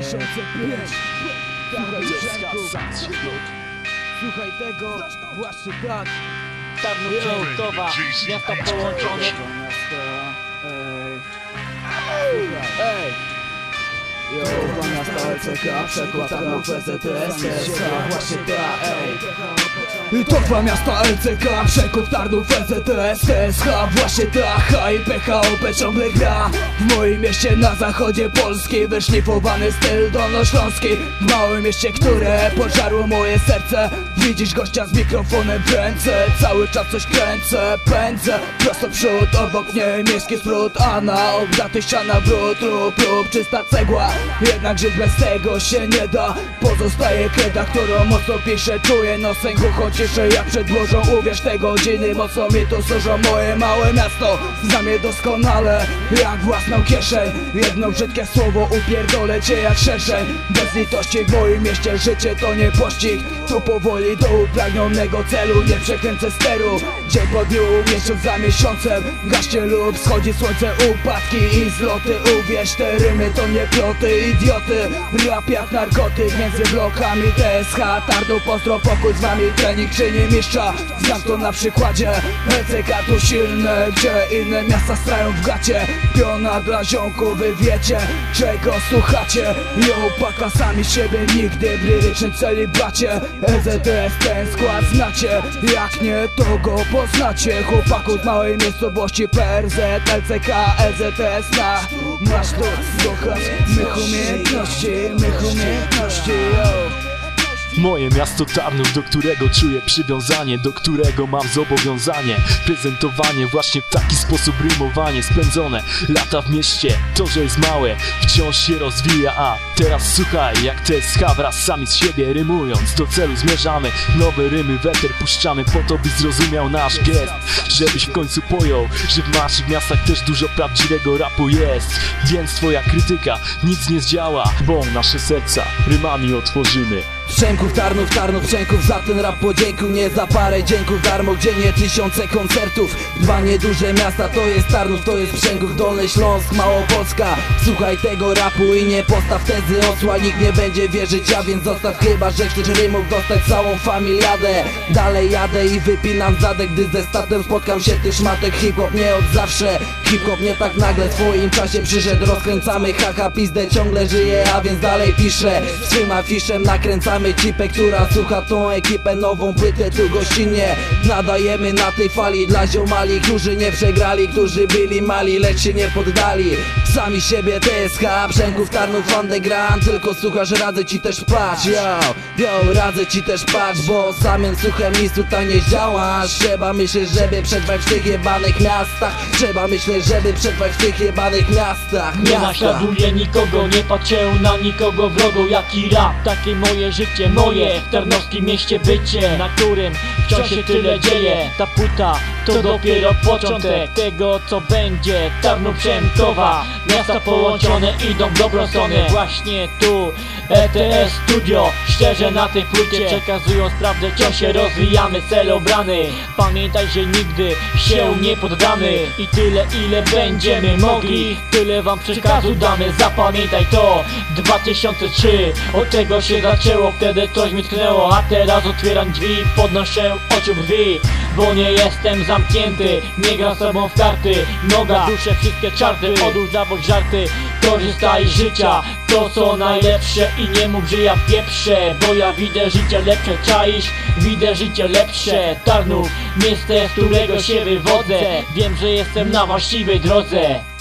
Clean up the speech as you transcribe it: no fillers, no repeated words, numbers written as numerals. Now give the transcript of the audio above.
2005. Słuchaj tego, właśnie tak. Tarnów, Częstochowa, miasta połączone. Dwa miasta LCK, przekład Tarnów, PZS, właśnie tak, ej. To dwa miasta LCK, przekop Tarnów, PZS, TSH, właśnie tak, H i PHOP ciągle gra. W moim mieście na zachodzie Polski wyszlifowany styl dolnośląski. W małym mieście, które pożarło moje serce. Widzisz gościa z mikrofonem w ręce, cały czas coś kręcę, pędzę prosto przód, obok mnie miejski smród, a na obdaty ściana brud lub czysta cegła. Jednak żyć bez tego się nie da. Pozostaje kreda, którą mocno piszę. Czuję nosem głucho ciszę jak przed burzą. Uwierz, te godziny mocno mi tu służą. Moje małe miasto znam je doskonale jak własną kieszeń. Jedno brzydkie słowo upierdolę cię jak szerzej. Bez litości w moim mieście życie to nie pościg. Tu powoli do upragnionego celu nie przekręcę steru. Dzień po dniu, miesiąc za miesiącem gaśnie lub schodzi słońce, upadki i zloty. Uwierz, te rymy to nie ploty, idioty. Rap jak narkotyk między blokami TSH, Tarnów, pozdro, pokój z wami, trening czyni mistrza. Znam to na przykładzie LCK tu silne, gdzie inne miasta strają w gacie. Piona dla ziomków, wy wiecie czego słuchacie. Paka sami siebie nigdy w lirycznym celibacie. LZS ten skład znacie, jak nie to go poznacie. Chłopaków z małej miejscowości PRZ, LCK, LZS masz tu dokaz mych umiejętności, Moje miasto Tarnów, do którego czuję przywiązanie, do którego mam zobowiązanie. Prezentowanie właśnie w taki sposób, rymowanie spędzone lata w mieście, to że jest małe, wciąż się rozwija. A teraz słuchaj, jak TSH wraz sami z siebie rymując do celu zmierzamy. Nowe rymy w eter puszczamy po to, by zrozumiał nasz gest. Żebyś w końcu pojął, że w naszych miastach też dużo prawdziwego rapu jest. Więc twoja krytyka nic nie zdziała, bo nasze serca rymami otworzymy. Szczęków, Tarnów, Szczęków, za ten rap podziękuj, nie za parę dzięków darmo, gdzie nie tysiące koncertów. Dwa nieduże miasta, to jest Tarnów, to jest Szczęków, Dolny Śląsk, Małopolska. Słuchaj tego rapu i nie postaw tezy osła, nikt nie będzie wierzyć, a więc zostaw, chyba że chcesz rymów dostać całą familiadę. Dalej jadę i wypinam zadek, gdy ze statem spotkam się ty szmatek. Hip-hop nie od zawsze, hip-hop nie tak nagle, w swoim czasie przyszedł. Rozkręcamy haha pizdę, ciągle żyję, a więc dalej piszę. Swym afiszem nakręcamy cipę, która słucha tą ekipę. Nową płytę tu gościnnie nadajemy na tej fali dla ziomali, którzy nie przegrali, którzy byli mali, lecz się nie poddali. Sami siebie TSH, Szczęków, Tarnów, underground. Tylko słuchasz, radzę ci też patrz, radzę ci też patrz, bo samym suchem nic tutaj nie zdziałasz. Trzeba myśleć, żeby przetrwać w tych jebanych miastach. Trzeba myśleć, żeby przetrwać w tych jebanych miastach. Nie naśladuję nikogo, nie patrzę na nikogo wrogo. Jaki rap, takie moje życie, moje w tarnowskim mieście bycie, na którym wciąż się tyle dzieje. Ta płyta to dopiero początek tego, co będzie. Tarnów, Częstochowa, miasta połączone idą w dobrą stronę. Właśnie tu ETS Studio, szczerze na tej płycie przekazując prawdę, wciąż się rozwijamy, cel obrany. Pamiętaj, że nigdy się nie poddamy i tyle ile będziemy mogli, tyle wam przekazu damy. Zapamiętaj to, 2003, od tego się zaczęło, wtedy coś mi tknęło, a teraz otwieram drzwi, podnoszę oczy brwi, bo nie jestem zamknięty, nie gram z sobą w karty. Noga, duszę wszystkie czarty, odłóż na bok żarty, korzystaj z życia, to co najlepsze i nie mów, że ja pieprzę, bo ja widzę życie lepsze, czaisz? Widzę życie lepsze. Tarnów, miejsce, z którego się wywodzę, wiem, że jestem na właściwej drodze.